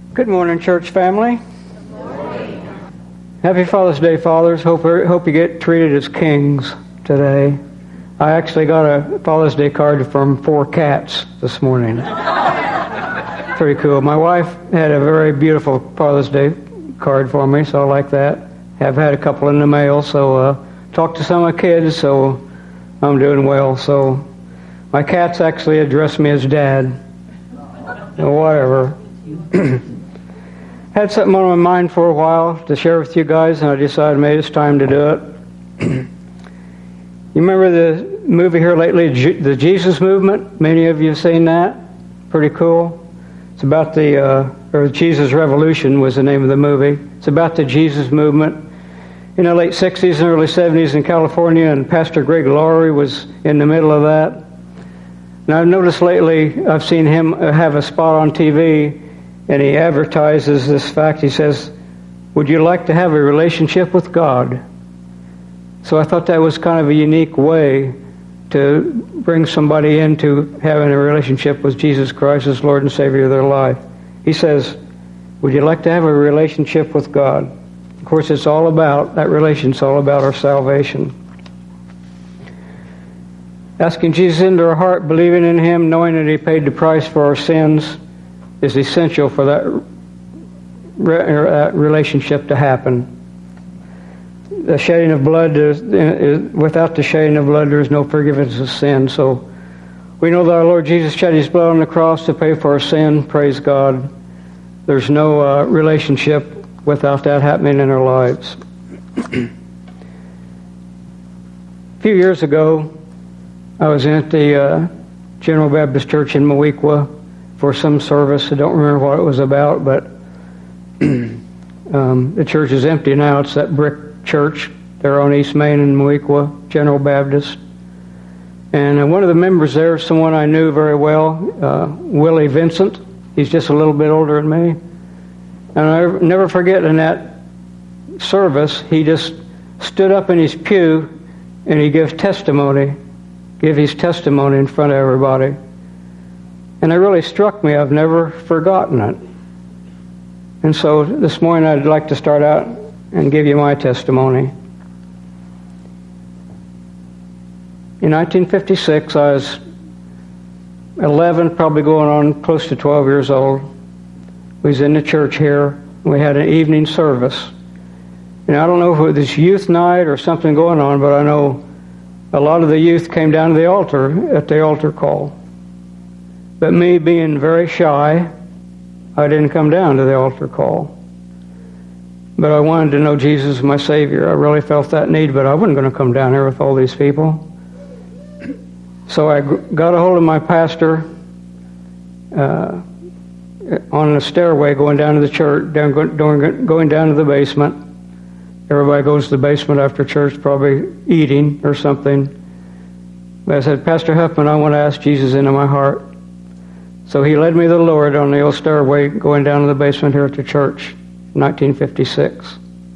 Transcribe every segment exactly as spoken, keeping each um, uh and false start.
Good morning, church family. Good morning. Happy Father's Day, fathers. Hope hope you get treated as kings today. I actually got a Father's Day card from four cats this morning. Pretty cool. My wife had a very beautiful Father's Day card for me, so I like that. Have had a couple in the mail, so uh, talked to some of the kids, so I'm doing well. So my cats actually address me as Dad. Or whatever. Had something on my mind for a while to share with you guys, and I decided maybe it's time to do it. You remember the movie here lately, the Jesus Movement? Many of you have seen that. Pretty cool. It's about the, uh, or Jesus Revolution was the name of the movie. It's about the Jesus Movement in the late sixties and early seventies in California, and Pastor Greg Laurie was in the middle of that. And I've noticed lately, I've seen him have a spot on T V, and he advertises this fact. He says, "Would you like to have a relationship with God?" So I thought that was kind of a unique way to bring somebody into having a relationship with Jesus Christ as Lord and Savior of their life. He says, "Would you like to have a relationship with God?" Of course, it's all about, that relation's all about our salvation. Asking Jesus into our heart, believing in Him, knowing that He paid the price for our sins, is essential for that re- relationship to happen. The shedding of blood, is, is, without the shedding of blood, there is no forgiveness of sin. So we know that our Lord Jesus shed His blood on the cross to pay for our sin. Praise God. There's no uh, relationship without that happening in our lives. A few years ago, I was at the uh, General Baptist Church in Moweaqua for some service. I don't remember what it was about, but um, the church is empty now. It's that brick church there on East Main in Moweaqua, General Baptist. And uh, one of the members there is someone I knew very well, uh, Willie Vincent. He's just a little bit older than me. And I never forget, in that service, he just stood up in his pew and he gave testimony, gave his testimony in front of everybody. And it really struck me. I've never forgotten it. And so this morning I'd like to start out and give you my testimony. In nineteen fifty-six, I was eleven, probably going on close to twelve years old. We was in the church here. We had an evening service. And I don't know if it was this youth night or something going on, but I know a lot of the youth came down to the altar at the altar call. But me being very shy, I didn't come down to the altar call. But I wanted to know Jesus as my Savior. I really felt that need, but I wasn't going to come down here with all these people. So I got a hold of my pastor uh, on the stairway going down to the church, down, going, going down to the basement. Everybody goes to the basement after church, probably eating or something. But I said, "Pastor Huffman, I want to ask Jesus into my heart." So he led me to the Lord on the old stairway going down to the basement here at the church in nineteen fifty-six.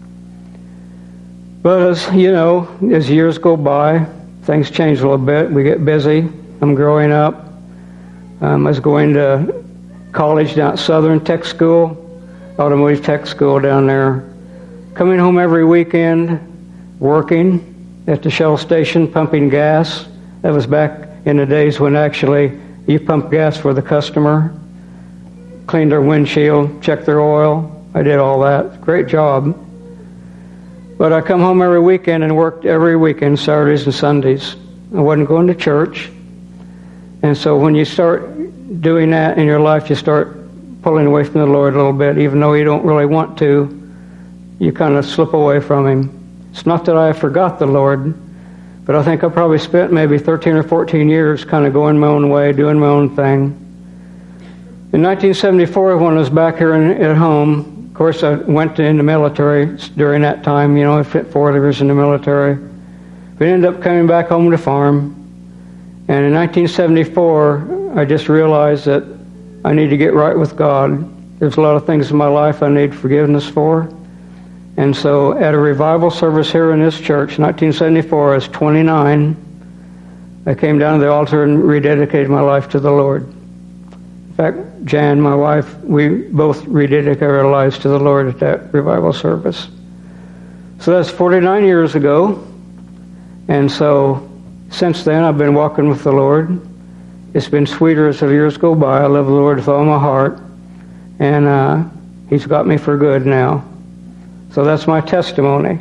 But as you know, as years go by, things change a little bit. We get busy. I'm growing up. Um, I was going to college down at Southern Tech School, Automotive Tech School down there. Coming home every weekend, working at the Shell station, pumping gas. That was back in the days when actually you pumped gas for the customer, cleaned their windshield, checked their oil. I did all that. Great job. But I come home every weekend and worked every weekend, Saturdays and Sundays. I wasn't going to church. And so when you start doing that in your life, you start pulling away from the Lord a little bit, even though you don't really want to. You kind of slip away from Him. It's not that I forgot the Lord, but I think I probably spent maybe thirteen or fourteen years kind of going my own way, doing my own thing. In nineteen seventy-four, when I was back here in, at home, of course I went in the military during that time. You know, I spent four years in the military. We ended up coming back home to farm. And in nineteen seventy-four, I just realized that I need to get right with God. There's a lot of things in my life I need forgiveness for. And so at a revival service here in this church, nineteen seventy-four, I was twenty-nine. I came down to the altar and rededicated my life to the Lord. In fact, Jan, my wife, we both rededicated our lives to the Lord at that revival service. So that's forty-nine years ago. And so since then, I've been walking with the Lord. It's been sweeter as the years go by. I love the Lord with all my heart. And uh, He's got me for good now. So that's my testimony.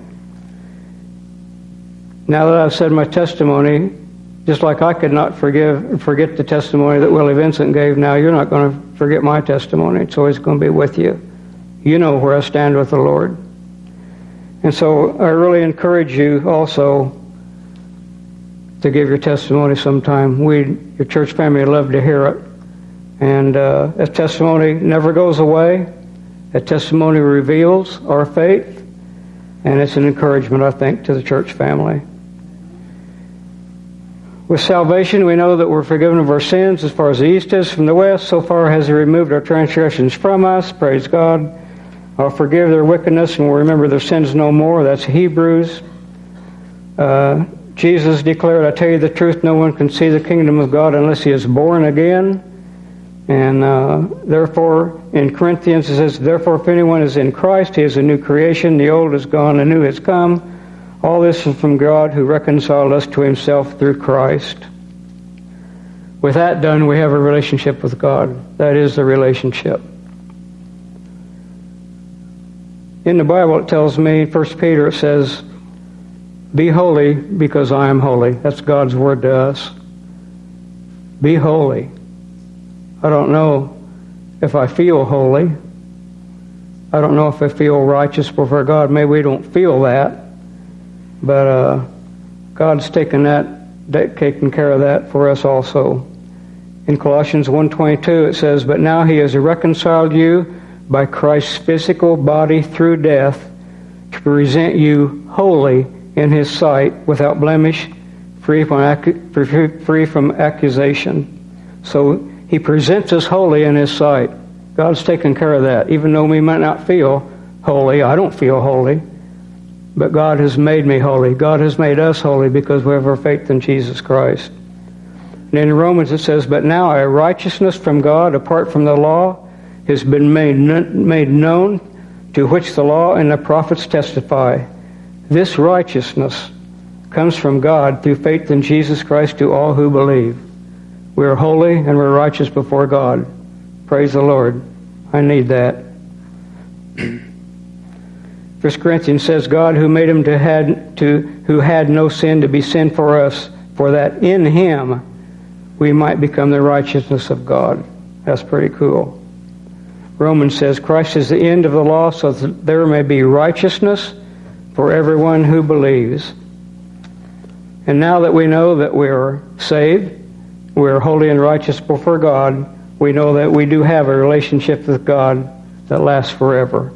Now that I've said my testimony, just like I could not forgive, forget the testimony that Willie Vincent gave, now you're not going to forget my testimony. It's always going to be with you. You know where I stand with the Lord. And so I really encourage you also to give your testimony sometime. We, your church family, love to hear it. And uh, a testimony never goes away. A testimony reveals our faith. And it's an encouragement, I think, to the church family. With salvation, we know that we're forgiven of our sins as far as the east is from the west. So far has He removed our transgressions from us. Praise God. I'll forgive their wickedness and will remember their sins no more. That's Hebrews. Uh, Jesus declared, I tell you the truth, no one can see the kingdom of God unless he is born again. And uh, therefore, in Corinthians it says, therefore if anyone is in Christ, he is a new creation. The old is gone, the new has come. All this is from God who reconciled us to Himself through Christ. With that done, we have a relationship with God. That is the relationship. In the Bible it tells me, First Peter, it says, be holy because I am holy. That's God's word to us. Be holy. I don't know if I feel holy. I don't know if I feel righteous before God. Maybe we don't feel that. But uh, God's taken that, that, taken care of that for us also. In Colossians one twenty-two it says, but now He has reconciled you by Christ's physical body through death to present you holy in His sight, without blemish, free from, accu- free from accusation. So He presents us holy in His sight. God's taken care of that. Even though we might not feel holy, I don't feel holy, but God has made me holy. God has made us holy because we have our faith in Jesus Christ. And in Romans it says, but now a righteousness from God apart from the law has been made, made known, to which the law and the prophets testify. This righteousness comes from God through faith in Jesus Christ to all who believe. We are holy and we're righteous before God. Praise the Lord. I need that. First Corinthians says, God who made him to had to who had no sin to be sin for us, for that in Him we might become the righteousness of God. That's pretty cool. Romans says, Christ is the end of the law, so that there may be righteousness for everyone who believes. And now that we know that we are saved, we are holy and righteous before God, we know that we do have a relationship with God that lasts forever.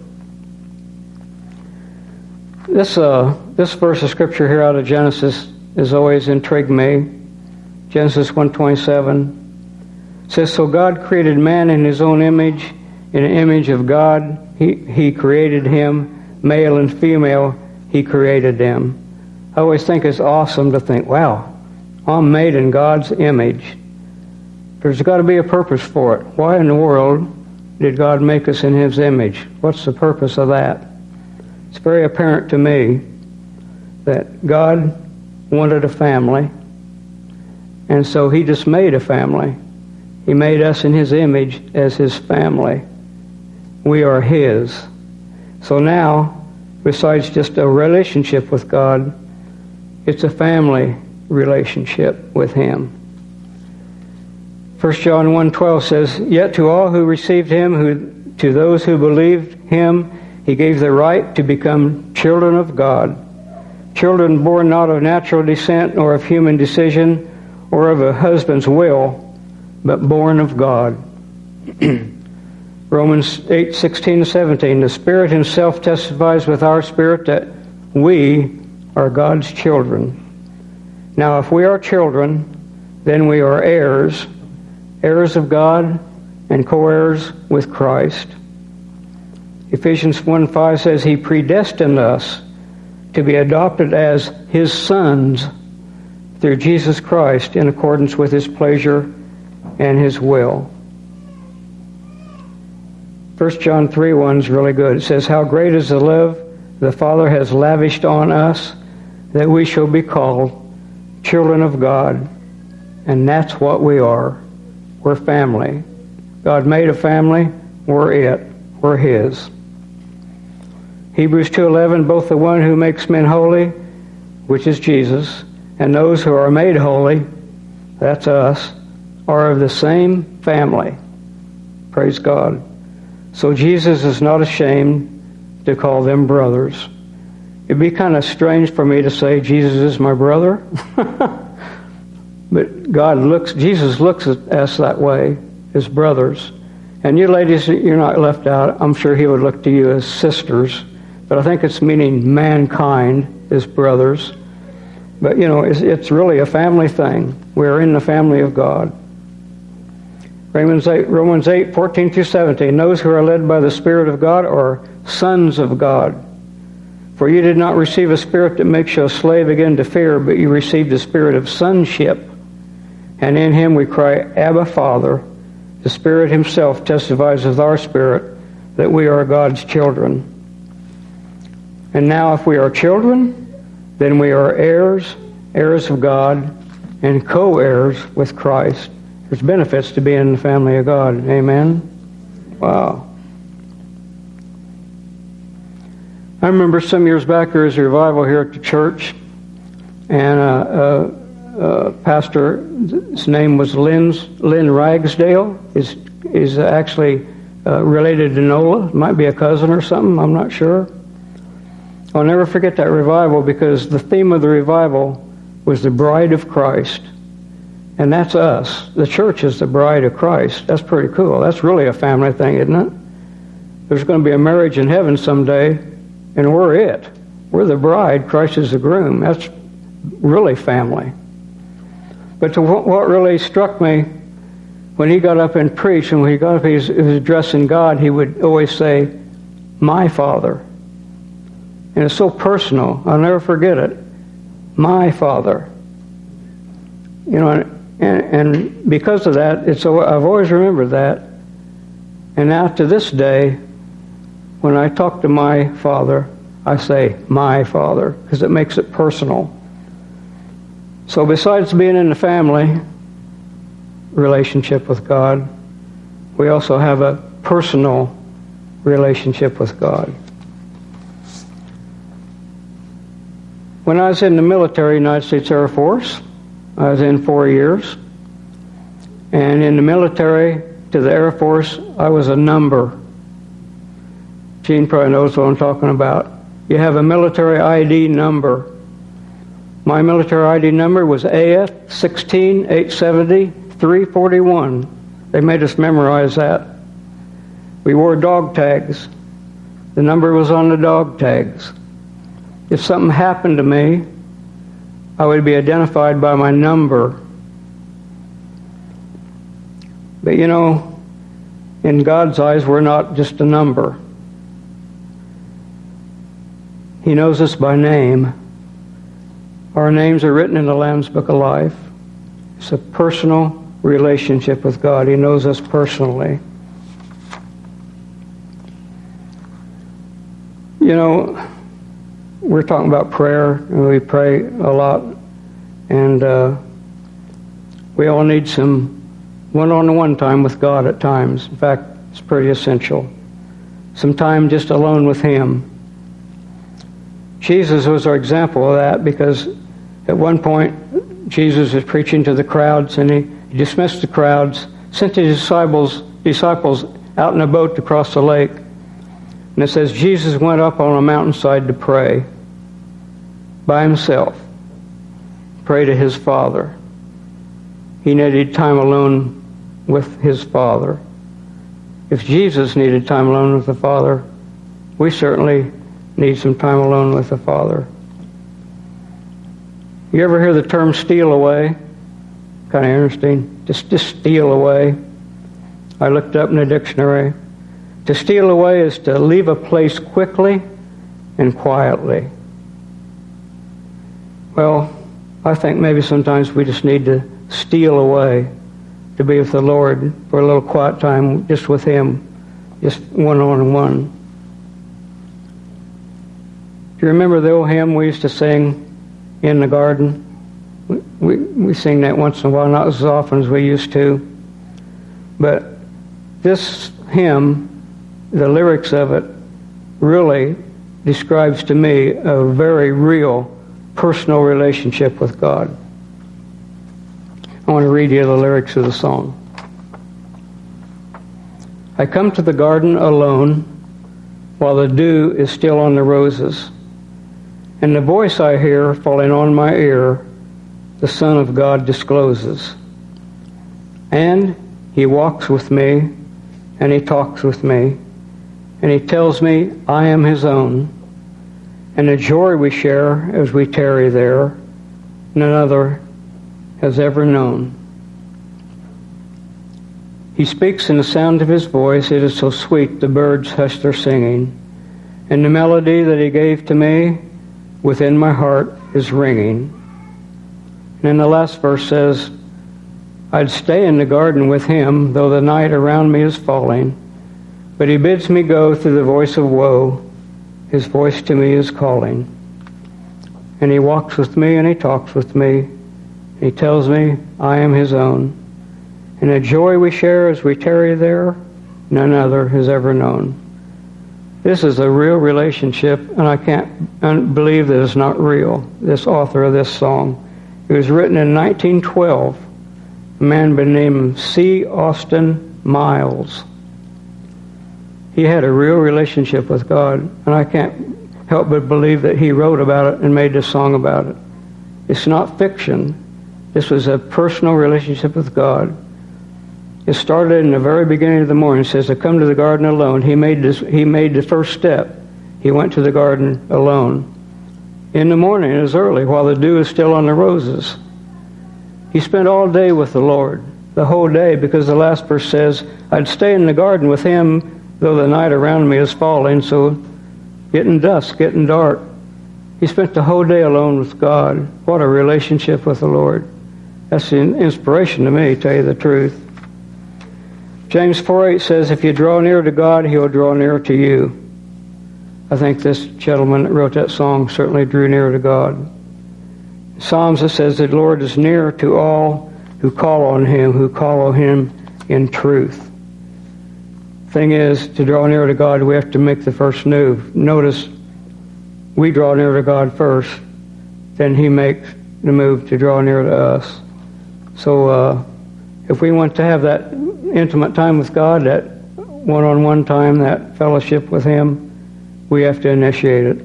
This uh, this verse of Scripture here out of Genesis has always intrigued me. Genesis one twenty-seven says, so God created man in His own image. In the image of God, He, he created him. Male and female, He created them. I always think it's awesome to think, wow, I'm made in God's image. There's got to be a purpose for it. Why in the world did God make us in His image? What's the purpose of that? It's very apparent to me that God wanted a family, and so He just made a family. He made us in His image as His family. We are His. So now, besides just a relationship with God, it's a family relationship with Him. First John one twelve says, yet to all who received Him, who to those who believed Him, He gave the right to become children of God. Children born not of natural descent, nor of human decision, or of a husband's will, but born of God. Romans eight sixteen to seventeen, the Spirit Himself testifies with our spirit that we are God's children. Now if we are children, then we are heirs, heirs of God and co-heirs with Christ. Ephesians one five says He predestined us to be adopted as His sons through Jesus Christ in accordance with His pleasure and His will. First John three one is really good. It says, how great is the love the Father has lavished on us, that we shall be called children of God. And that's what we are. We're family. God made a family. We're it. We're His. Hebrews two eleven, both the one who makes men holy, which is Jesus, and those who are made holy, that's us, are of the same family. Praise God. So Jesus is not ashamed to call them brothers. It'd be kind of strange for me to say Jesus is my brother. But God looks, Jesus looks at us that way, as brothers. And you ladies, you're not left out. I'm sure He would look to you as sisters. But I think it's meaning mankind as brothers. But, you know, it's, it's really a family thing. We're in the family of God. Romans eight, Romans eight, fourteen through seventeen. Those who are led by the Spirit of God are sons of God. For you did not receive a spirit that makes you a slave again to fear, but you received a spirit of sonship. And in Him we cry, Abba, Father. The Spirit Himself testifies with our spirit that we are God's children. And now if we are children, then we are heirs, heirs of God, and co-heirs with Christ. There's benefits to being in the family of God. Amen? Wow. I remember some years back there was a revival here at the church, and uh, uh, uh, pastor, his name was Lynn's, Lynn Ragsdale. He's, he's actually uh, related to Nola. Might be a cousin or something. I'm not sure. I'll never forget that revival because the theme of the revival was the bride of Christ. And that's us. The church is the bride of Christ. That's pretty cool. That's really a family thing, isn't it? There's going to be a marriage in heaven someday, and we're it. We're the bride. Christ is the groom. That's really family. But to what really struck me, when he got up and preached, and when he got up, he was, he was addressing God, he would always say, my Father. And it's so personal. I'll never forget it. My Father. You know, and, and because of that, it's I've always remembered that. And now to this day, when I talk to my Father, I say, my Father, because it makes it personal. So besides being in the family relationship with God, we also have a personal relationship with God. When I was in the military, United States Air Force, I was in four years. And in the military, to the Air Force, I was a number. Gene probably knows what I'm talking about. You have a military I D number. My military I D number was A F one six eight seven zero three four one. They made us memorize that. We wore dog tags. The number was on the dog tags. If something happened to me, I would be identified by my number. But you know, in God's eyes, we're not just a number. He knows us by name. Our names are written in the Lamb's Book of Life. It's a personal relationship with God. He knows us personally. You know, we're talking about prayer, and we pray a lot, and uh, we all need some one-on-one time with God at times. In fact, it's pretty essential. Some time just alone with Him. Jesus was our example of that, because at one point Jesus was preaching to the crowds, and he dismissed the crowds, sent his disciples disciples out in a boat to cross the lake. And it says Jesus went up on a mountainside to pray by himself, pray to his Father. He needed time alone with his Father. If Jesus needed time alone with the Father, we certainly need some time alone with the Father. You ever hear the term steal away? Kind of interesting. Just, just steal away. I looked up in the dictionary. To steal away is to leave a place quickly and quietly. Well, I think maybe sometimes we just need to steal away to be with the Lord for a little quiet time just with Him just one-on-one. Do you remember the old hymn we used to sing, In the Garden? We, we, we sing that once in a while, not as often as we used to. But this hymn, the lyrics of it, really describes to me a very real personal relationship with God. I want to read you the lyrics of the song. I come to the garden alone while the dew is still on the roses, and the voice I hear falling on my ear, the Son of God discloses. And he walks with me, and he talks with me, and he tells me I am his own, and the joy we share as we tarry there, none other has ever known. He speaks in the sound of his voice, it is so sweet the birds hush their singing, and the melody that he gave to me within my heart is ringing. And then the last verse says, I'd stay in the garden with him, though the night around me is falling, but he bids me go through the voice of woe, his voice to me is calling. And he walks with me and he talks with me, he tells me I am his own, and the joy we share as we tarry there, none other has ever known. This is a real relationship, and I can't believe that it's not real, this author of this song. It was written in nineteen twelve, a man by the name of C. Austin Miles. He had a real relationship with God, and I can't help but believe that he wrote about it and made this song about it. It's not fiction. This was a personal relationship with God. It started in the very beginning of the morning. It says, I come to the garden alone. He made this, he made the first step. He went to the garden alone. In the morning, it was early, while the dew is still on the roses. He spent all day with the Lord, the whole day, because the last verse says, I'd stay in the garden with him, though the night around me is falling, so getting dusk, getting dark. He spent the whole day alone with God. What a relationship with the Lord. That's an inspiration to me, to tell you the truth. James four eight says, if you draw near to God, he'll draw near to you. I think this gentleman that wrote that song certainly drew near to God. Psalms, it says, the Lord is near to all who call on him, who call on him in truth. Thing is, to draw near to God, we have to make the first move. Notice, we draw near to God first, then he makes the move to draw near to us. So uh, if we want to have that intimate time with God, that one-on-one time, that fellowship with him, we have to initiate it.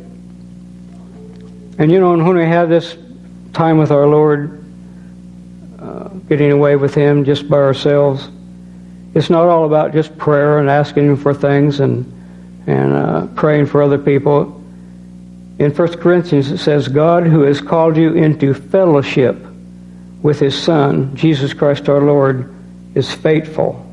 And you know, when we have this time with our Lord, uh, getting away with him just by ourselves, it's not all about just prayer and asking him for things and and uh, praying for other people. In First Corinthians it says, God who has called you into fellowship with his Son, Jesus Christ our Lord, is faithful.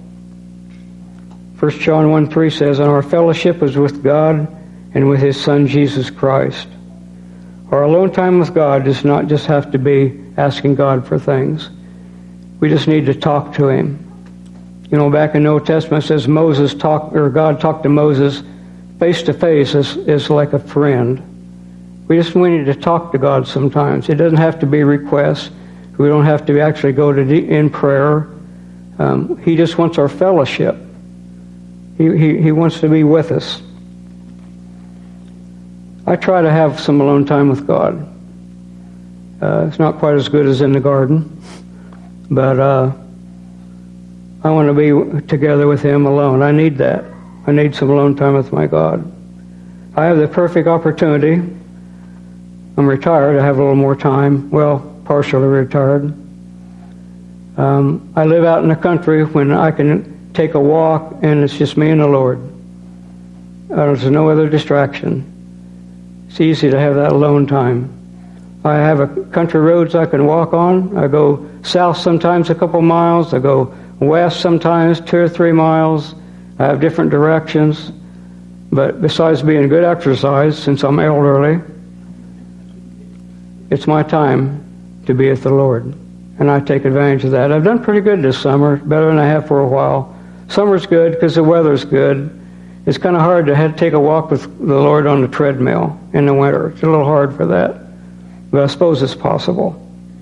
First John one three says, and our fellowship is with God and with his Son, Jesus Christ. Our alone time with God does not just have to be asking God for things. We just need to talk to him. You know, back in the Old Testament it says Moses talked, or God talked to Moses face to face as, as like a friend. We just we need to talk to God sometimes. It doesn't have to be requests. We don't have to actually go to de- in prayer. Um, he just wants our fellowship. He, he he wants to be with us. I try to have some alone time with God. Uh, it's not quite as good as in the garden, but uh, I want to be together with him alone. I need that. I need some alone time with my God. I have the perfect opportunity. I'm retired. I have a little more time. Well, partially retired. Um, I live out in the country when I can take a walk and it's just me and the Lord. Uh, there's no other distraction. It's easy to have that alone time. I have a country roads I can walk on. I go south sometimes a couple miles. I go west sometimes two or three miles. I have different directions. But besides being good exercise, since I'm elderly, it's my time to be with the Lord. And I take advantage of that. I've done pretty good this summer, better than I have for a while. Summer's good because the weather's good. It's kind of hard to have, take a walk with the Lord on the treadmill in the winter. It's a little hard for that, but I suppose it's possible.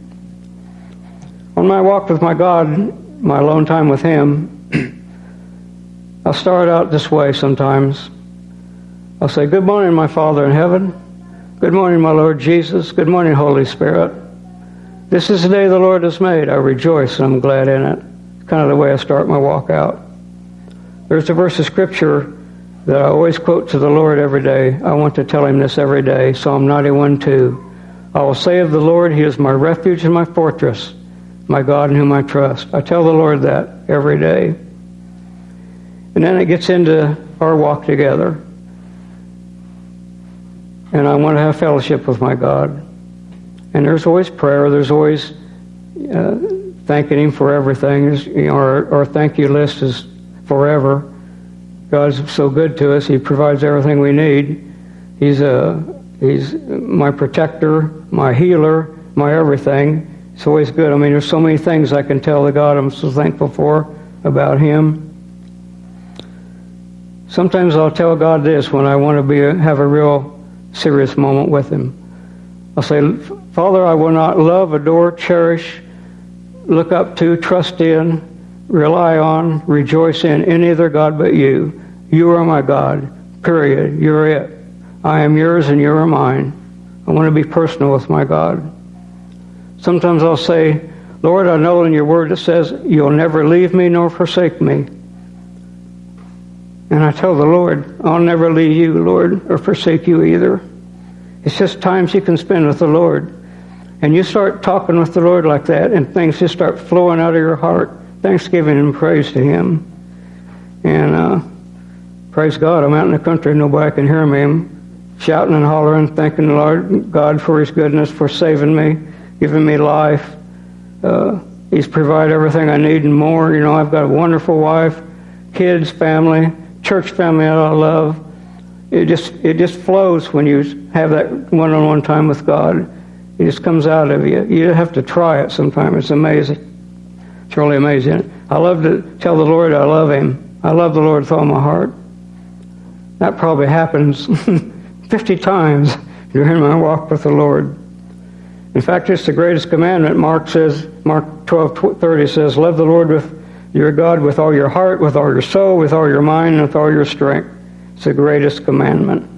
On my walk with my God, my alone time with Him, I'll start out this way sometimes. I'll say, "Good morning, my Father in heaven. Good morning, my Lord Jesus. Good morning, Holy Spirit. This is the day the Lord has made. I rejoice and I'm glad in it." Kind of the way I start my walk out. There's a verse of Scripture that I always quote to the Lord every day. I want to tell Him this every day. Psalm ninety-one two. "I will say of the Lord, He is my refuge and my fortress, my God in whom I trust." I tell the Lord that every day. And then it gets into our walk together. And I want to have fellowship with my God. And there's always prayer. There's always uh, thanking Him for everything. You know, our, our thank you list is forever. God's so good to us. He provides everything we need. He's a He's my protector, my healer, my everything. It's always good. I mean, there's so many things I can tell the God I'm so thankful for about Him. Sometimes I'll tell God this when I want to be a, have a real serious moment with Him. I'll say, "Father, I will not love, adore, cherish, look up to, trust in, rely on, rejoice in any other God but You. You are my God, period. You're it. I am Yours and You are mine." I want to be personal with my God. Sometimes I'll say, "Lord, I know in Your Word it says You'll never leave me nor forsake me." And I tell the Lord, I'll never leave You, Lord, or forsake You either. It's just times you can spend with the Lord. And you start talking with the Lord like that, and things just start flowing out of your heart. Thanksgiving and praise to Him. And uh, praise God, I'm out in the country, nobody can hear me. I'm shouting and hollering, thanking the Lord God for His goodness, for saving me, giving me life. Uh, he's provided everything I need and more. You know, I've got a wonderful wife, kids, family, church family that I love. It just it just flows when you have that one-on-one time with God. It just comes out of you. You have to try it sometime. It's amazing. It's really amazing. I love to tell the Lord I love Him. I love the Lord with all my heart. That probably happens fifty times during my walk with the Lord. In fact, it's the greatest commandment. Mark says, Mark twelve thirty says, "Love the Lord with your God with all your heart, with all your soul, with all your mind, and with all your strength." It's the greatest commandment.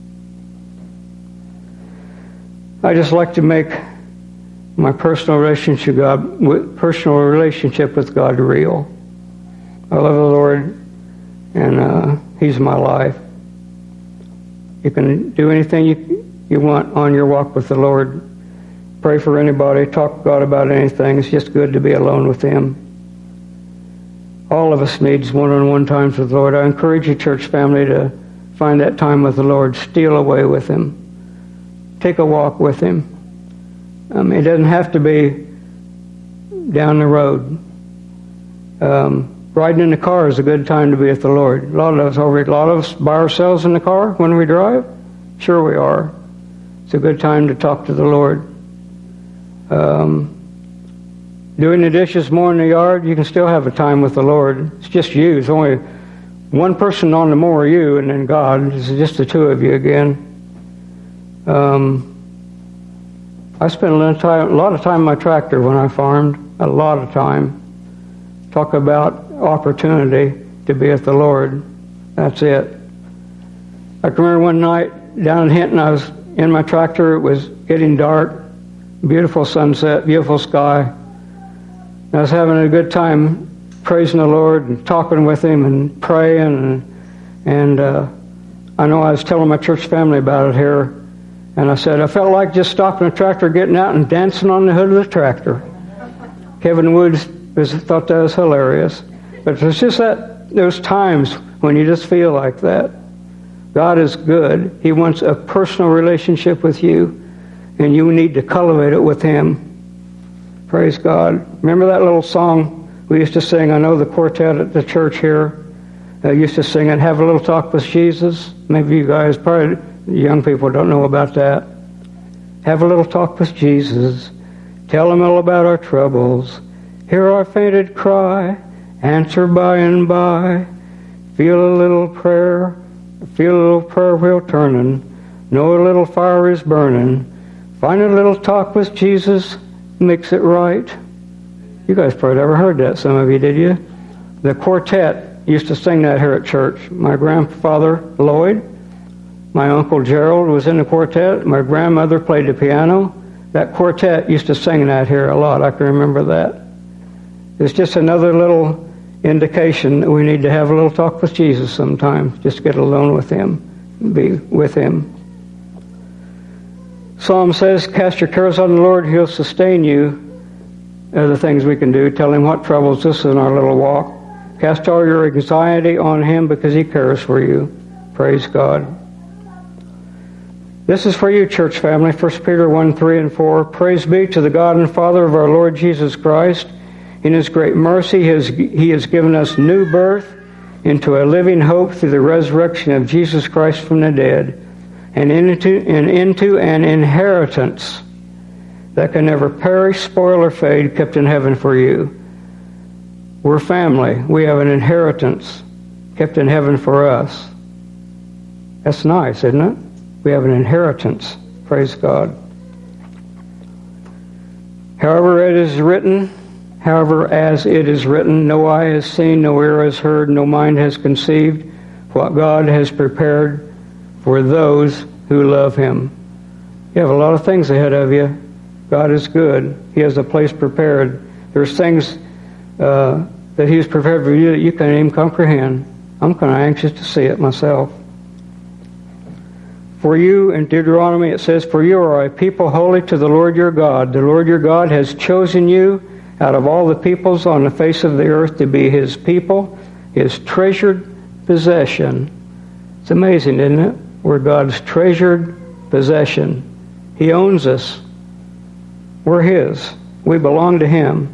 I just like to make my personal relationship God, with, personal relationship with God real. I love the Lord, and uh, He's my life. You can do anything you you want on your walk with the Lord. Pray for anybody. Talk to God about anything. It's just good to be alone with Him. All of us needs one-on-one times with the Lord. I encourage you, church family, to find that time with the Lord. Steal away with Him. Take a walk with Him. I mean, it doesn't have to be down the road. Um, riding in the car is a good time to be with the Lord. A lot of us, are a lot of us by ourselves in the car when we drive. Sure we are. It's a good time to talk to the Lord. Um, doing the dishes more in the yard, you can still have a time with the Lord. It's just you. It's only one person on the mower, you, and then God. It's just the two of you again. Um, I spent a lot of time, a lot of time on my tractor when I farmed. A lot of time. Talk about opportunity to be with the Lord. That's it. I can remember one night down in Hinton, I was in my tractor. It was getting dark. Beautiful sunset, beautiful sky. And I was having a good time praising the Lord and talking with Him and praying. And, and uh, I know I was telling my church family about it here. And I said, I felt like just stopping the tractor, getting out and dancing on the hood of the tractor. Kevin Woods was, thought that was hilarious. But it's just that those times when you just feel like that. God is good. He wants a personal relationship with you. And you need to cultivate it with Him. Praise God. Remember that little song we used to sing? I know the quartet at the church here uh, used to sing it, "Have a Little Talk with Jesus." Maybe you guys, probably young people, don't know about that. Have a little talk with Jesus. Tell Him all about our troubles. Hear our fainted cry. Answer by and by. Feel a little prayer Feel a little prayer wheel turning. Know a little fire is burning. Find a little talk with Jesus, makes it right. You guys probably never heard that, some of you, did you? The quartet used to sing that here at church. My grandfather, Lloyd, my uncle Gerald was in the quartet. My grandmother played the piano. That quartet used to sing that here a lot. I can remember that. It's just another little indication that we need to have a little talk with Jesus sometimes. Just get alone with Him, be with Him. Psalm says, cast your cares on the Lord, He'll sustain you. Other things we can do. Tell Him what troubles us in our little walk. Cast all your anxiety on Him because He cares for you. Praise God. This is for you, church family. First Peter one, three, and four. Praise be to the God and Father of our Lord Jesus Christ. In His great mercy, He has, he has given us new birth into a living hope through the resurrection of Jesus Christ from the dead, and into, and into an inheritance that can never perish, spoil, or fade, kept in heaven for you. We're family. We have an inheritance kept in heaven for us. That's nice, isn't it? We have an inheritance. Praise God. However it is written, however as it is written, no eye has seen, no ear has heard, no mind has conceived what God has prepared for those who love Him. You have a lot of things ahead of you. God is good. He has a place prepared. There's things uh, that He's prepared for you that you can't even comprehend. I'm kind of anxious to see it myself. For you, in Deuteronomy it says, for you are a people holy to the Lord your God. The Lord your God has chosen you out of all the peoples on the face of the earth to be His people, His treasured possession. It's amazing, isn't it? We're God's treasured possession. He owns us. We're His. We belong to Him.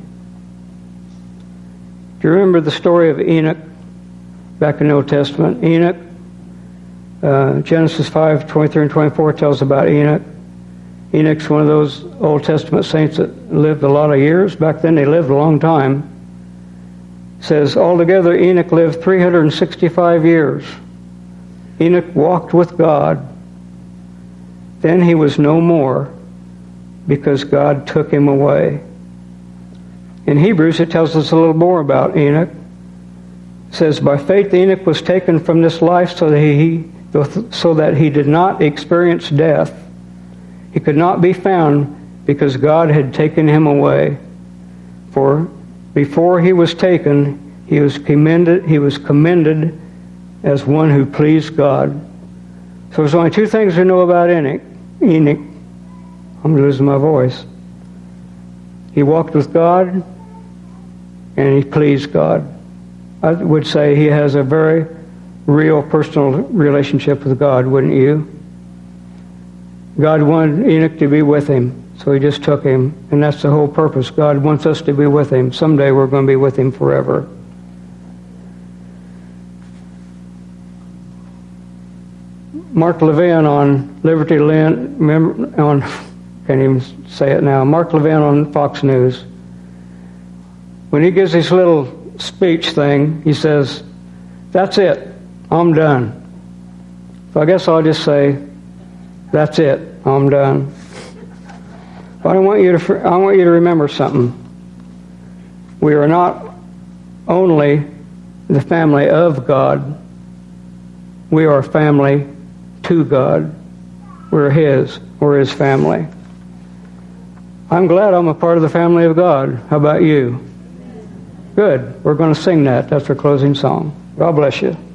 Do you remember the story of Enoch back in the Old Testament? Enoch, uh, Genesis five, twenty-three and twenty-four tells about Enoch. Enoch's one of those Old Testament saints that lived a lot of years. Back then they lived a long time. It says, altogether Enoch lived three hundred sixty-five years. Enoch walked with God. Then he was no more because God took him away. In Hebrews it tells us a little more about Enoch. It says, by faith Enoch was taken from this life so that he, so that he did not experience death. He could not be found because God had taken him away. For before he was taken, he was commended, he was commended as one who pleased God. So there's only two things we know about Enoch. Enoch. I'm losing my voice. He walked with God and he pleased God. I would say he has a very real personal relationship with God, wouldn't you? God wanted Enoch to be with him, so He just took him, and that's the whole purpose. God wants us to be with Him. Someday we're going to be with Him forever. Mark Levin on Liberty Lynn, on, can't even say it now, Mark Levin on Fox News, when he gives his little speech thing, he says, that's it, I'm done. So I guess I'll just say, that's it, I'm done. But I want you to, I want you to remember something. We are not only the family of God, we are family to God. We're His. We're His family. I'm glad I'm a part of the family of God. How about you? Good. We're going to sing that. That's our closing song. God bless you.